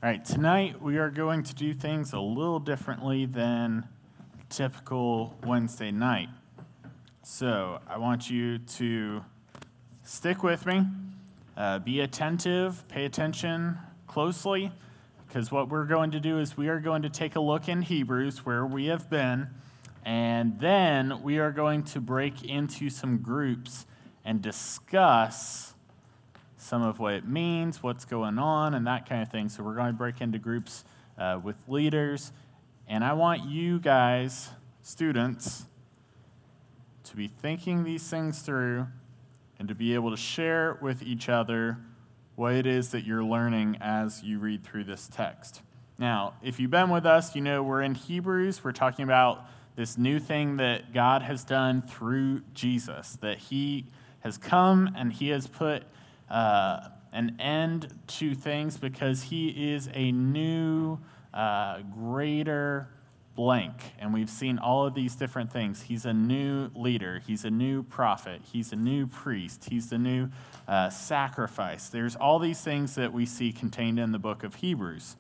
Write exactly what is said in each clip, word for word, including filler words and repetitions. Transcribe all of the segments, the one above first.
All right, tonight we are going to do things a little differently than typical Wednesday night. So I want you to stick with me, uh, be attentive, pay attention closely, because what we're going to do is we are going to take a look in Hebrews where we have been, and then we are going to break into some groups and discuss some of what it means, what's going on, and that kind of thing. So we're going to break into groups uh, with leaders. And I want you guys, students, to be thinking these things through and to be able to share with each other what it is that you're learning as you read through this text. Now, if you've been with us, you know we're in Hebrews. We're talking about this new thing that God has done through Jesus, that he has come and he has put Uh, an end to things because he is a new, uh, greater blank. And we've seen all of these different things. He's a new leader. He's a new prophet. He's a new priest. He's the new uh, sacrifice. There's all these things that we see contained in the book of Hebrews.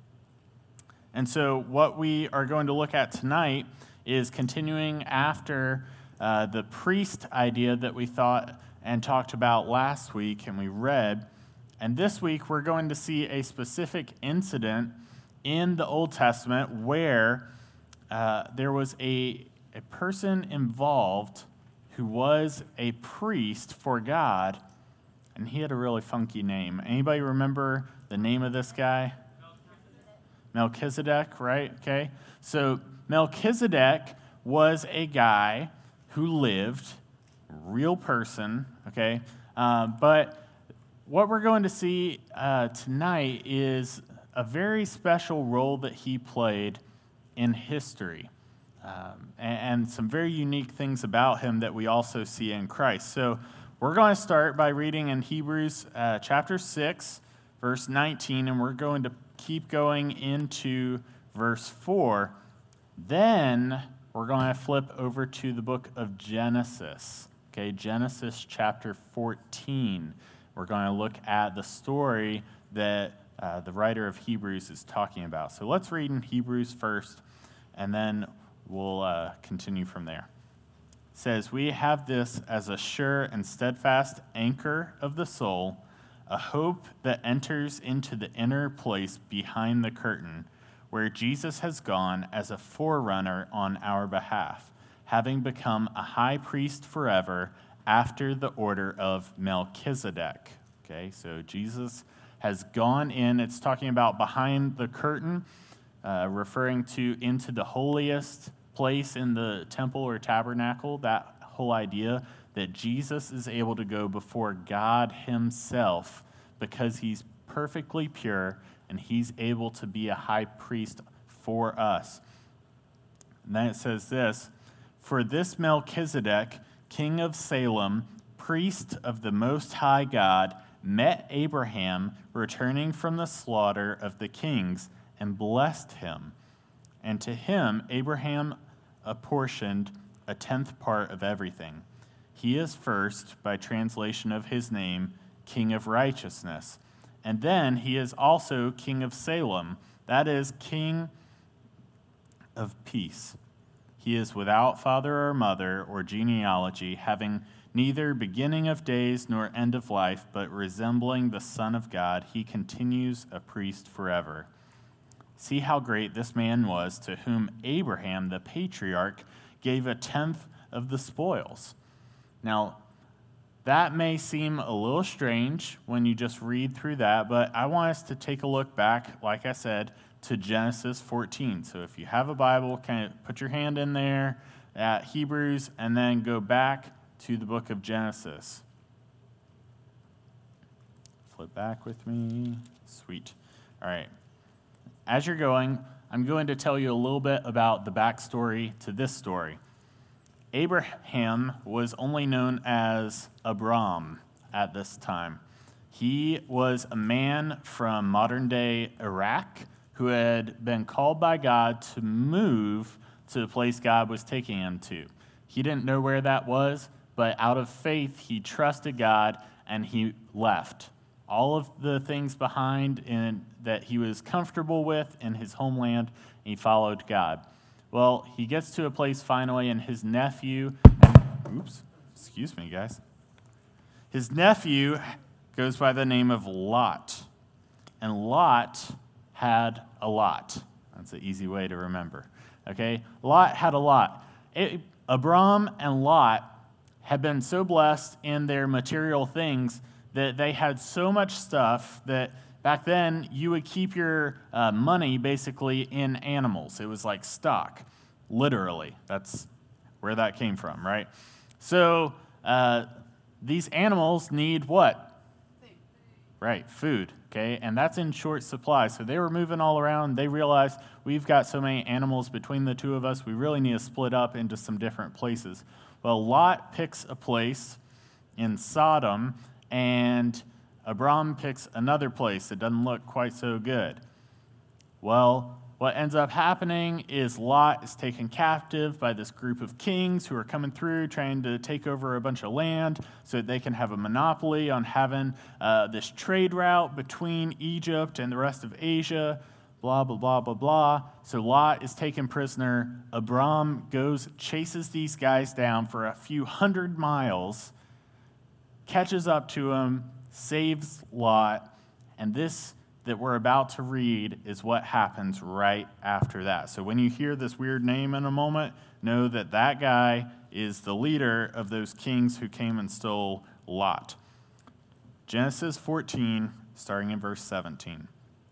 And so what we are going to look at tonight is continuing after uh, the priest idea that we thought and talked about last week and we read. And this week we're going to see a specific incident in the Old Testament where uh, there was a, a person involved who was a priest for God, and he had a really funky name. Anybody remember the name of this guy? Melchizedek, Melchizedek, right? Okay. So Melchizedek was a guy who lived, real person, okay? Uh, but what we're going to see uh, tonight is a very special role that he played in history, um, and, and some very unique things about him that we also see in Christ. So we're going to start by reading in Hebrews uh, chapter six, verse nineteen, and we're going to keep going into verse four. Then we're going to flip over to the book of Genesis. Okay, Genesis chapter fourteen. We're going to look at the story that uh, the writer of Hebrews is talking about. So let's read in Hebrews first, and then we'll uh, continue from there. It says, "We have this as a sure and steadfast anchor of the soul, a hope that enters into the inner place behind the curtain, where Jesus has gone as a forerunner on our behalf, having become a high priest forever after the order of Melchizedek." Okay, so Jesus has gone in. It's talking about behind the curtain, uh, referring to into the holiest place in the temple or tabernacle, that whole idea that Jesus is able to go before God himself because he's perfectly pure and he's able to be a high priest for us. And then it says this, "For this Melchizedek, king of Salem, priest of the Most High God, met Abraham returning from the slaughter of the kings and blessed him. And to him Abraham apportioned a tenth part of everything. He is first, by translation of his name, King of Righteousness. And then he is also King of Salem, that is, King of Peace. He is without father or mother or genealogy, having neither beginning of days nor end of life, but resembling the Son of God, he continues a priest forever. See how great this man was, to whom Abraham, the patriarch, gave a tenth of the spoils." Now, that may seem a little strange when you just read through that, but I want us to take a look back, like I said, to Genesis fourteen. So if you have a Bible, kind of put your hand in there at Hebrews and then go back to the book of Genesis. Flip back with me. Sweet. All right. As you're going, I'm going to tell you a little bit about the backstory to this story. Abraham was only known as Abram at this time. He was a man from modern-day Iraq who had been called by God to move to the place God was taking him to. He didn't know where that was, but out of faith, he trusted God and he left. all of the things behind and that he was comfortable with in his homeland, and he followed God. Well, he gets to a place finally, and his nephew, and, oops, excuse me, guys. His nephew goes by the name of Lot, and Lot had a lot. That's an easy way to remember, okay? Lot had a lot. It, Abram and Lot had been so blessed in their material things that they had so much stuff that back then you would keep your uh, money basically in animals. It was like stock, literally. That's where that came from, right? So uh, these animals need what? Right, food, okay? And that's in short supply. So they were moving all around. They realized we've got so many animals between the two of us, we really need to split up into some different places. Well, Lot picks a place in Sodom, and Abram picks another place that doesn't look quite so good. Well, what ends up happening is Lot is taken captive by this group of kings who are coming through trying to take over a bunch of land so that they can have a monopoly on having uh, this trade route between Egypt and the rest of Asia, blah, blah, blah, blah, blah. So Lot is taken prisoner. Abram goes, chases these guys down for a few hundred miles, catches up to him, saves Lot, and this that we're about to read is what happens right after that. So when you hear this weird name in a moment, know that that guy is the leader of those kings who came and stole Lot. Genesis fourteen, starting in verse seventeen.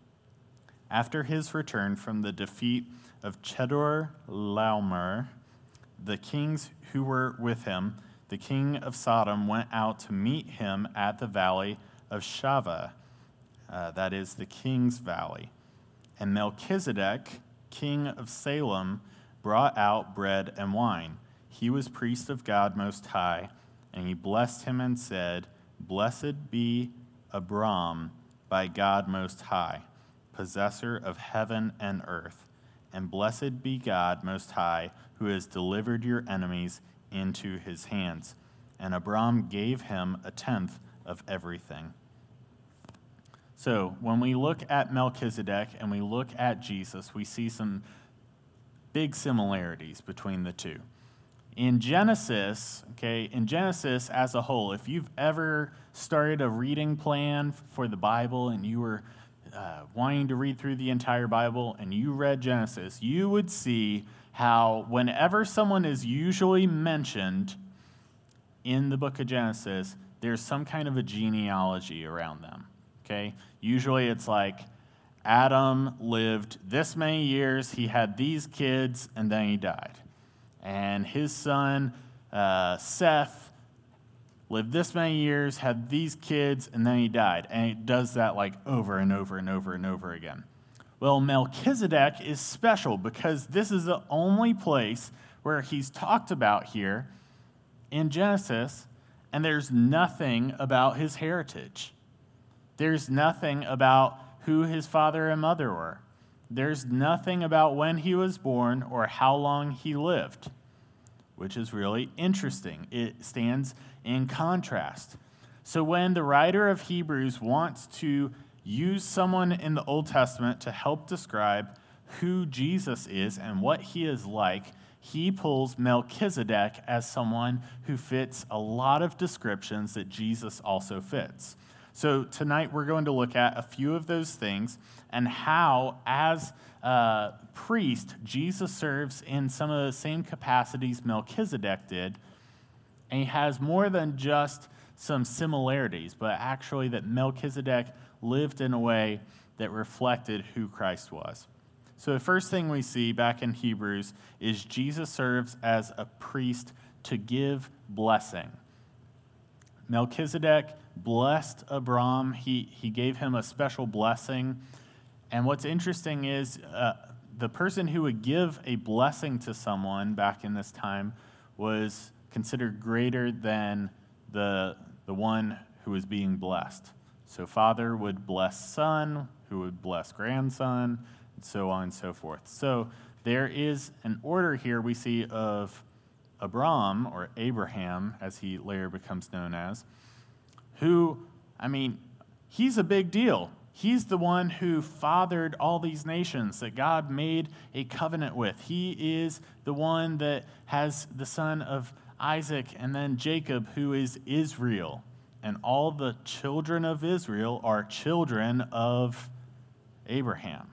After his return from the defeat of Chedorlaomer, the kings who were with him, the king of Sodom went out to meet him at the valley of Shaveh. Uh, that is the king's valley. And Melchizedek, king of Salem, brought out bread and wine. He was priest of God Most High, and he blessed him and said, Blessed be Abram by God Most High, possessor of heaven and earth, and blessed be God Most High, who has delivered your enemies into his hands. And Abram gave him a tenth of everything. So when we look at Melchizedek and we look at Jesus, we see some big similarities between the two. In Genesis, okay, in Genesis as a whole, if you've ever started a reading plan for the Bible and you were uh, wanting to read through the entire Bible and you read Genesis, you would see how whenever someone is usually mentioned in the book of Genesis, there's some kind of a genealogy around them. Okay, usually it's like Adam lived this many years, he had these kids, and then he died. And his son, uh, Seth, lived this many years, had these kids, and then he died. And it does that like over and over and over and over again. Well, Melchizedek is special because this is the only place where he's talked about here in Genesis, and there's nothing about his heritage. There's nothing about who his father and mother were. There's nothing about when he was born or how long he lived, which is really interesting. It stands in contrast. So when the writer of Hebrews wants to use someone in the Old Testament to help describe who Jesus is and what he is like, he pulls Melchizedek as someone who fits a lot of descriptions that Jesus also fits. So tonight we're going to look at a few of those things and how, as a priest, Jesus serves in some of the same capacities Melchizedek did, and he has more than just some similarities, but actually that Melchizedek lived in a way that reflected who Christ was. So the first thing we see back in Hebrews is Jesus serves as a priest to give blessing. Melchizedek blessed Abram. He, he gave him a special blessing. And what's interesting is uh, the person who would give a blessing to someone back in this time was considered greater than the, the one who was being blessed. So father would bless son, who would bless grandson, and so on and so forth. So there is an order here we see of Abram, or Abraham, as he later becomes known as, who, I mean, he's a big deal. He's the one who fathered all these nations that God made a covenant with. He is the one that has the son of Isaac and then Jacob, who is Israel. And all the children of Israel are children of Abraham.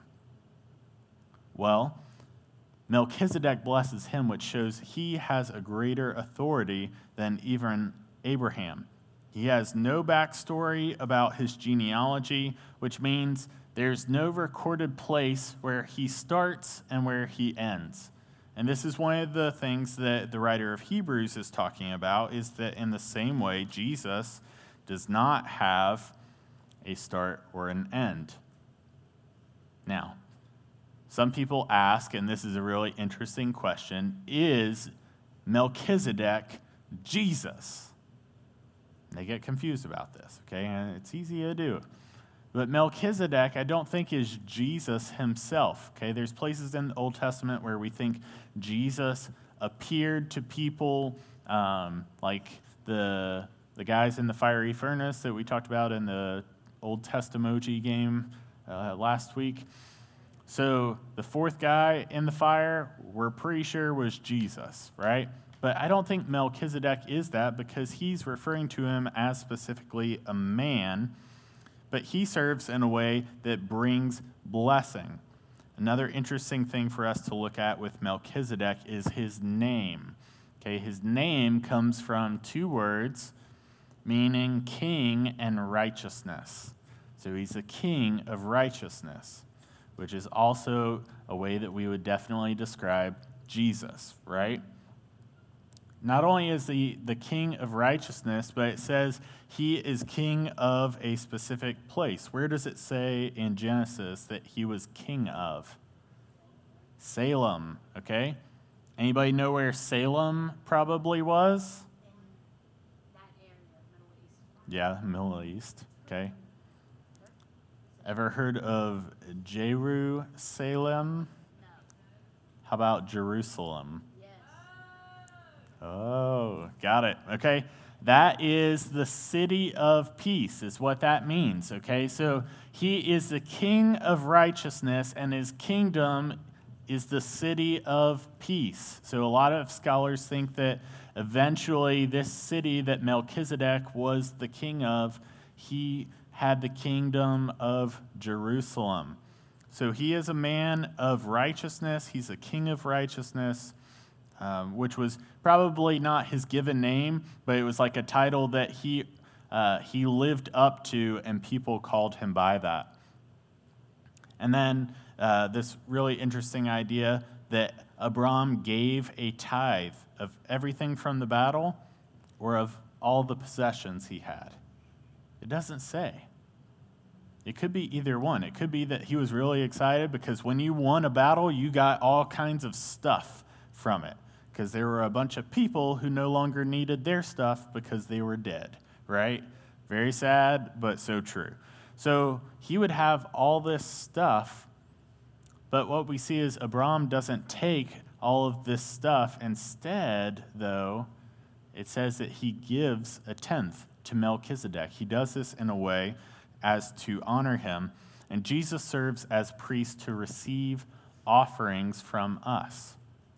Well, Melchizedek blesses him, which shows he has a greater authority than even Abraham. He has no backstory about his genealogy, which means there's no recorded place where he starts and where he ends. And this is one of the things that the writer of Hebrews is talking about, is that in the same way, Jesus does not have a start or an end. Now, some people ask, and this is a really interesting question, is Melchizedek Jesus? They get confused about this, okay? And it's easy to do. But Melchizedek, I don't think, is Jesus himself, okay? There's places in the Old Testament where we think Jesus appeared to people, um, like the, the guys in the fiery furnace that we talked about in the Old Testamoji game uh, last week. So the fourth guy in the fire, we're pretty sure was Jesus, right? But I don't think Melchizedek is that, because he's referring to him as specifically a man, but he serves in a way that brings blessing. Another interesting thing for us to look at with Melchizedek is his name. Okay, his name comes from two words meaning king and righteousness. So he's a king of righteousness, which is also a way that we would definitely describe Jesus, right? Not only is he the king of righteousness, but it says he is king of a specific place. Where does it say in Genesis that he was king of? Salem, okay? Anybody know where Salem probably was? In that area, Middle East. Yeah, Middle East, okay. Ever heard of Jerusalem? No. How about Jerusalem? Yes. Oh, got it. Okay. That is the city of peace, is what that means. Okay. So he is the king of righteousness, and his kingdom is the city of peace. So a lot of scholars think that eventually this city that Melchizedek was the king of, he had the kingdom of Jerusalem. So he is a man of righteousness. He's a king of righteousness. Um, which was probably not his given name, but it was like a title that he uh, he lived up to, and people called him by that. And then uh, this really interesting idea that Abram gave a tithe of everything from the battle or of all the possessions he had. It doesn't say. It could be either one. It could be that he was really excited because when you won a battle, you got all kinds of stuff from it, because there were a bunch of people who no longer needed their stuff because they were dead, right? Very sad, but so true. So he would have all this stuff, but what we see is Abram doesn't take all of this stuff. Instead, though, it says that he gives a tenth to Melchizedek. He does this in a way as to honor him, and Jesus serves as priest to receive offerings from us.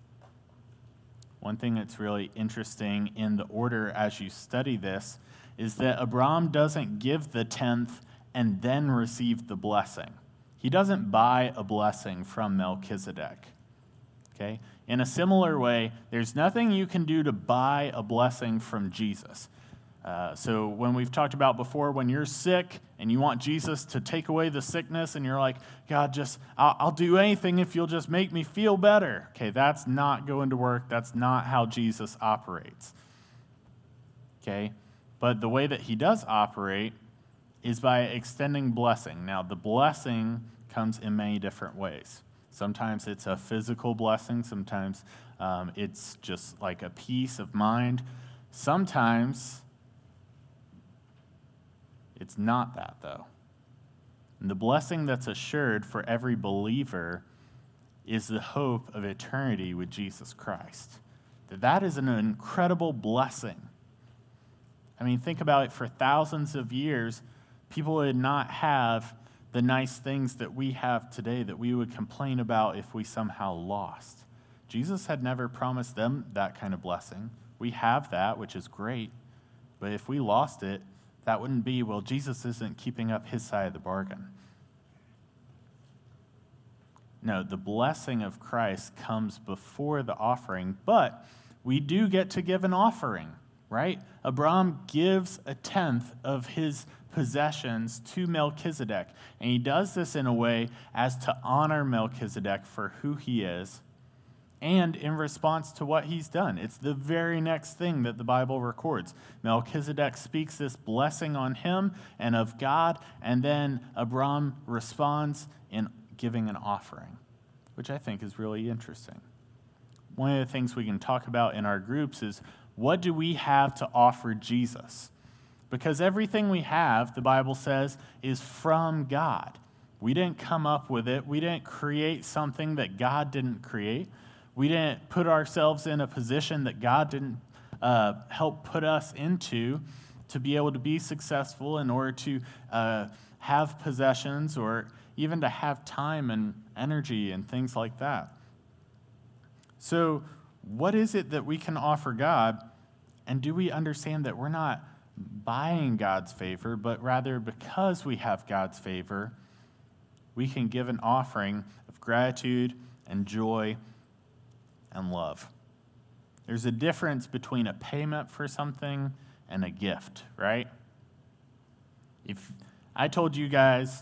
One thing that's really interesting in the order as you study this is that Abram doesn't give the tenth and then receive the blessing. He doesn't buy a blessing from Melchizedek. Okay? In a similar way, there's nothing you can do to buy a blessing from Jesus. Uh, so when we've talked about before, when you're sick and you want Jesus to take away the sickness and you're like, God, just, I'll, I'll do anything if you'll just make me feel better. Okay, that's not going to work. That's not how Jesus operates. Okay, but the way that he does operate is by extending blessing. Now, the blessing comes in many different ways. Sometimes it's a physical blessing. Sometimes um, it's just like a peace of mind. Sometimes it's not that, though. And the blessing that's assured for every believer is the hope of eternity with Jesus Christ. That that is an incredible blessing. I mean, think about it. For thousands of years, People would not have the nice things that we have today that we would complain about if we somehow lost. Jesus had never promised them that kind of blessing. We have that, which is great. But if we lost it, that wouldn't be, well, Jesus isn't keeping up his side of the bargain. No, the blessing of Christ comes before the offering, but we do get to give an offering, right? Abraham gives a tenth of his possessions to Melchizedek, and he does this in a way as to honor Melchizedek for who he is and in response to what he's done. It's the very next thing that the Bible records. Melchizedek speaks this blessing on him and of God, and then Abraham responds in giving an offering, which I think is really interesting. One of the things we can talk about in our groups is, what do we have to offer Jesus? Because everything we have, the Bible says, is from God. We didn't come up with it. We didn't create something that God didn't create. We didn't put ourselves in a position that God didn't uh, help put us into to be able to be successful in order to uh, have possessions or even to have time and energy and things like that. So what is it that we can offer God? And do we understand that we're not buying God's favor, but rather because we have God's favor, we can give an offering of gratitude and joy and love. There's a difference between a payment for something and a gift, right? If I told you guys,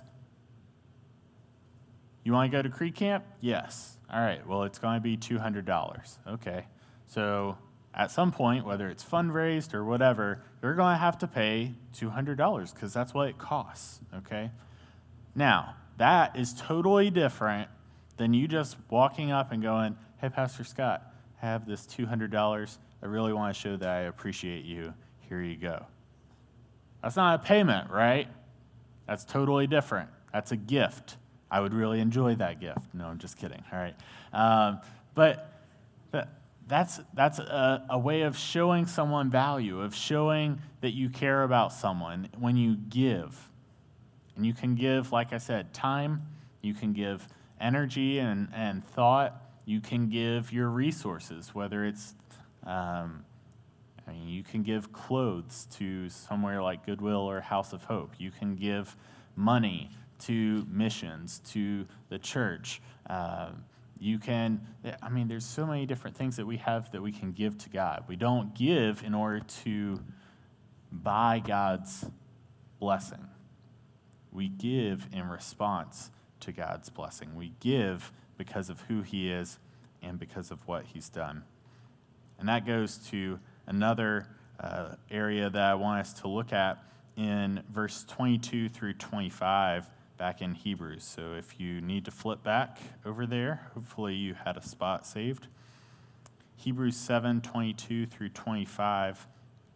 you want to go to Creek Camp? Yes. All right, well, it's going to be two hundred dollars. Okay. So at some point, whether it's fundraised or whatever, you're going to have to pay two hundred dollars because that's what it costs, okay? Now, that is totally different than you just walking up and going, hey, Pastor Scott, I have this two hundred dollars. I really want to show that I appreciate you. Here you go. That's not a payment, right? That's totally different. That's a gift. I would really enjoy that gift. No, I'm just kidding. All right. Um, but that, that's that's a, a way of showing someone value, of showing that you care about someone when you give. And you can give, like I said, time. You can give energy and, and thought. You can give your resources, whether it's, um, I mean, you can give clothes to somewhere like Goodwill or House of Hope. You can give money to missions, to the church. Uh, you can, I mean, there's so many different things that we have that we can give to God. We don't give in order to buy God's blessing. We give in response to God's blessing. We give because of who he is and because of what he's done. And that goes to another uh, area that I want us to look at in verse twenty-two through twenty-five back in Hebrews. So if you need to flip back over there, hopefully you had a spot saved. Hebrews seven, twenty-two through twenty-five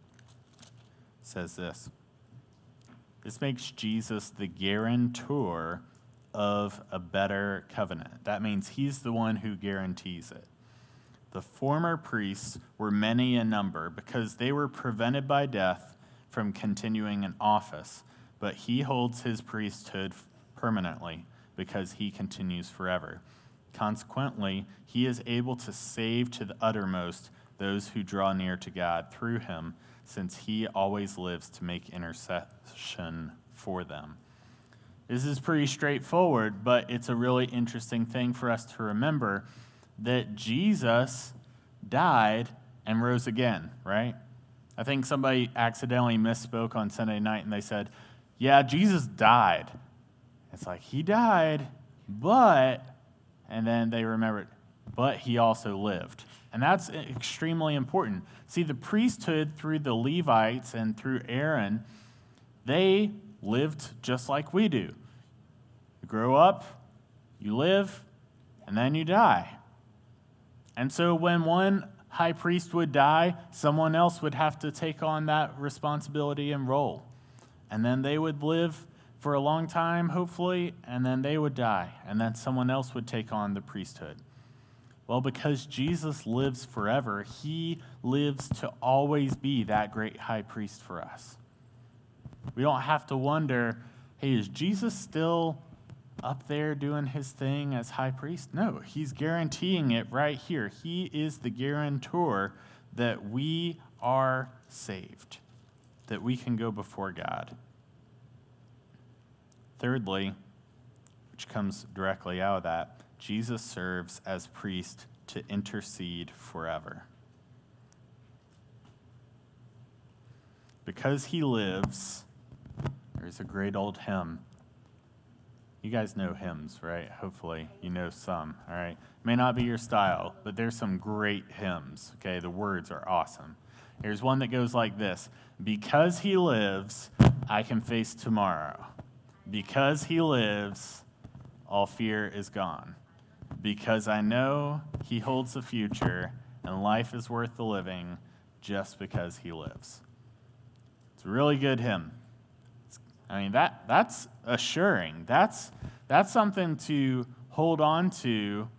says this. This makes Jesus the guarantor of a better covenant. That means he's the one who guarantees it. The former priests were many in number because they were prevented by death from continuing in office, but he holds his priesthood permanently because he continues forever. Consequently, he is able to save to the uttermost those who draw near to God through him, since he always lives to make intercession for them. This is pretty straightforward, but it's a really interesting thing for us to remember that Jesus died and rose again, right? I think somebody accidentally misspoke on Sunday night and they said, yeah, Jesus died. It's like, he died, but, and then they remembered, but he also lived. And that's extremely important. See, the priesthood through the Levites and through Aaron, they lived just like we do. You grow up, you live, and then you die. And so when one high priest would die, someone else would have to take on that responsibility and role. And then they would live for a long time, hopefully, and then they would die. And then someone else would take on the priesthood. Well, because Jesus lives forever, he lives to always be that great high priest for us. We don't have to wonder, hey, is Jesus still up there doing his thing as high priest? No, he's guaranteeing it right here. He is the guarantor that we are saved, that we can go before God. Thirdly, which comes directly out of that, Jesus serves as priest to intercede forever. Because he lives, there's a great old hymn. You guys know hymns, right? Hopefully you know some, all right? May not be your style, but there's some great hymns, okay? The words are awesome. Here's one that goes like this. Because he lives, I can face tomorrow. Because he lives, all fear is gone. Because I know he holds the future, and life is worth the living just because he lives. It's a really good hymn. I mean, that that's assuring. That's that's something to hold on to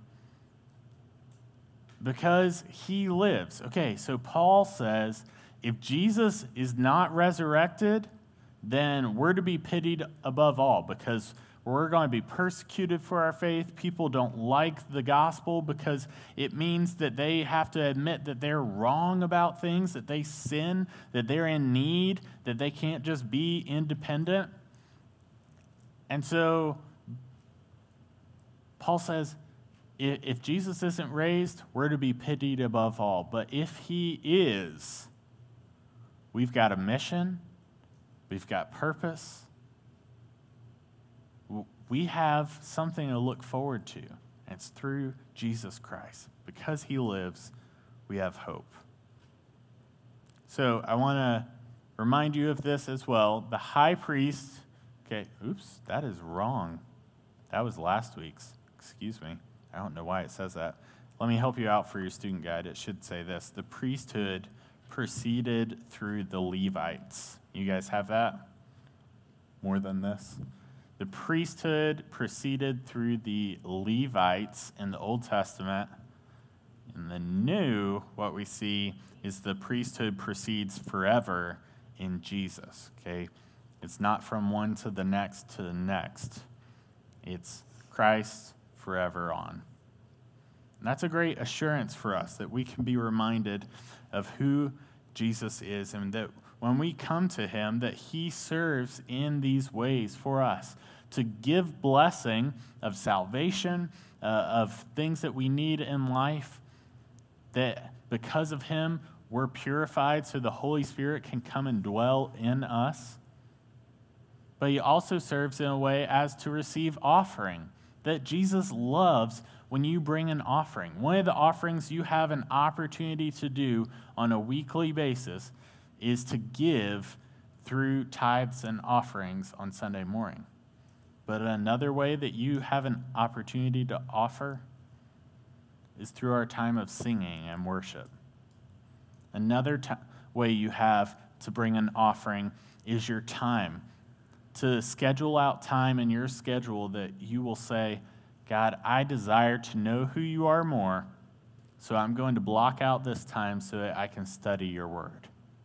because he lives. Okay, so Paul says if Jesus is not resurrected, then we're to be pitied above all because we're going to be persecuted for our faith. People don't like the gospel because it means that they have to admit that they're wrong about things, that they sin, that they're in need, that they can't just be independent. And so Paul says, if Jesus isn't raised, we're to be pitied above all. But if he is, we've got a mission, we've got purpose, we have something to look forward to. And it's through Jesus Christ. Because he lives, we have hope. So I want to remind you of this as well. The high priest, okay, oops, that is wrong. That was last week's. Excuse me. I don't know why it says that. Let me help you out for your student guide. It should say this. The priesthood proceeded through the Levites. You guys have that? More than this? The priesthood proceeded through the Levites in the Old Testament. In the New, what we see is the priesthood proceeds forever in Jesus, okay? It's not from one to the next to the next. It's Christ forever on. And that's a great assurance for us that we can be reminded of who Jesus is and that when we come to him, that he serves in these ways for us to give blessing of salvation, uh, of things that we need in life, that because of him, we're purified so the Holy Spirit can come and dwell in us. But he also serves in a way as to receive offering, that Jesus loves when you bring an offering. One of the offerings you have an opportunity to do on a weekly basis is to give through tithes and offerings on Sunday morning. But another way that you have an opportunity to offer is through our time of singing and worship. Another t- way you have to bring an offering is your time. To schedule out time in your schedule that you will say, God, I desire to know who you are more, so I'm going to block out this time so that I can study your word.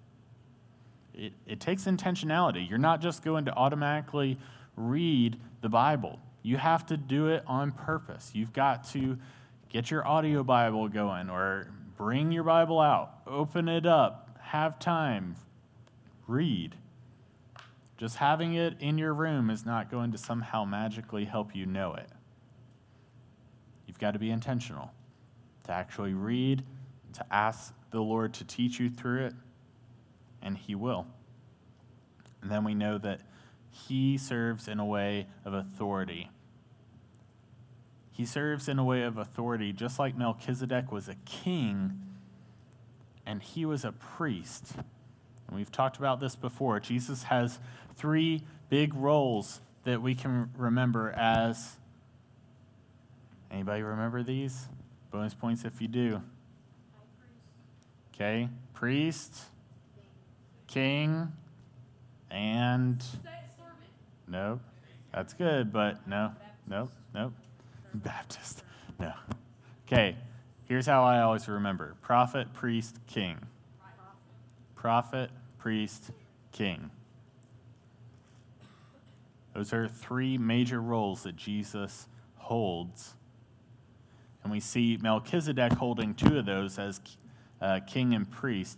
It, it takes intentionality. You're not just going to automatically read the Bible. You have to do it on purpose. You've got to get your audio Bible going or bring your Bible out, open it up, have time, read. Just having it in your room is not going to somehow magically help you know it. You've got to be intentional to actually read, to ask the Lord to teach you through it, and he will. And then we know that he serves in a way of authority. He serves in a way of authority just like Melchizedek was a king and he was a priest. And we've talked about this before. Jesus has three big roles that we can remember as, anybody remember these? Bonus points if you do. Okay, priest, king, and, nope, that's good, but no, nope, nope, Baptist, no. Okay, here's how I always remember. Prophet, priest, king. Prophet, priest, king. Those are three major roles that Jesus holds. And we see Melchizedek holding two of those as uh, king and priest.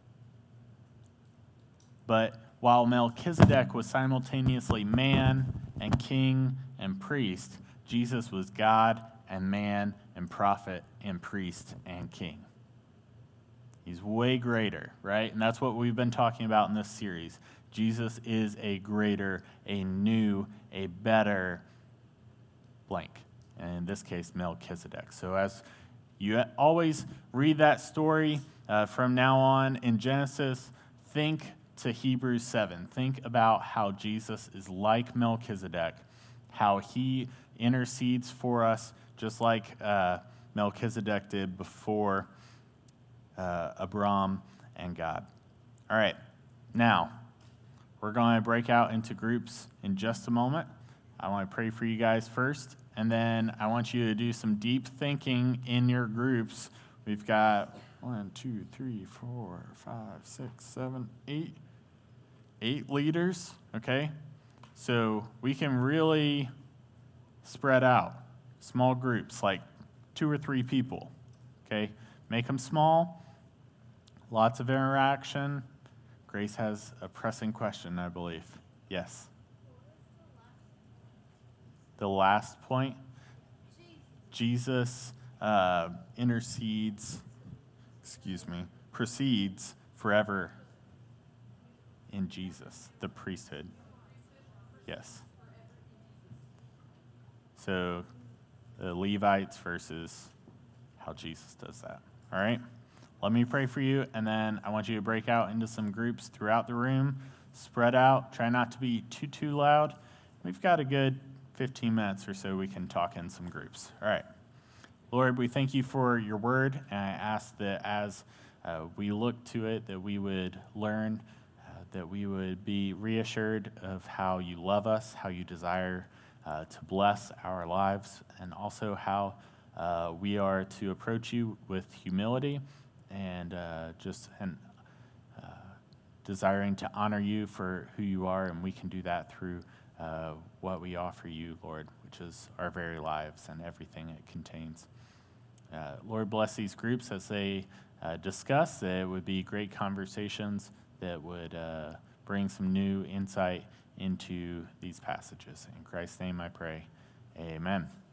But while Melchizedek was simultaneously man and king and priest, Jesus was God and man and prophet and priest and king. He's way greater, right? And that's what we've been talking about in this series. Jesus is a greater, a new, a better blank. And in this case, Melchizedek. So as you always read that story uh, from now on in Genesis, think to Hebrews seven. Think about how Jesus is like Melchizedek, how he intercedes for us just like uh, Melchizedek did before uh, Abram and God. All right, now we're going to break out into groups in just a moment. I want to pray for you guys first, and then I want you to do some deep thinking in your groups. We've got one, two, three, four, five, six, seven, eight, eight leaders, okay? So we can really spread out, small groups, like two or three people, okay? Make them small, lots of interaction. Grace has a pressing question, I believe. Yes? The last point, Jesus uh, intercedes, excuse me, proceeds forever in Jesus, the priesthood. Yes. So the Levites versus how Jesus does that. All right? Let me pray for you, and then I want you to break out into some groups throughout the room. Spread out. Try not to be too, too loud. We've got a good fifteen minutes or so we can talk in some groups. All right. Lord, we thank you for your word, and I ask that as uh, we look to it, that we would learn, uh, that we would be reassured of how you love us, how you desire uh, to bless our lives, and also how uh, we are to approach you with humility and uh, just and uh, desiring to honor you for who you are, and we can do that through uh, what we offer you, Lord, which is our very lives and everything it contains. Uh, Lord, bless these groups as they uh, discuss. That it would be great conversations that would uh, bring some new insight into these passages. In Christ's name I pray, amen.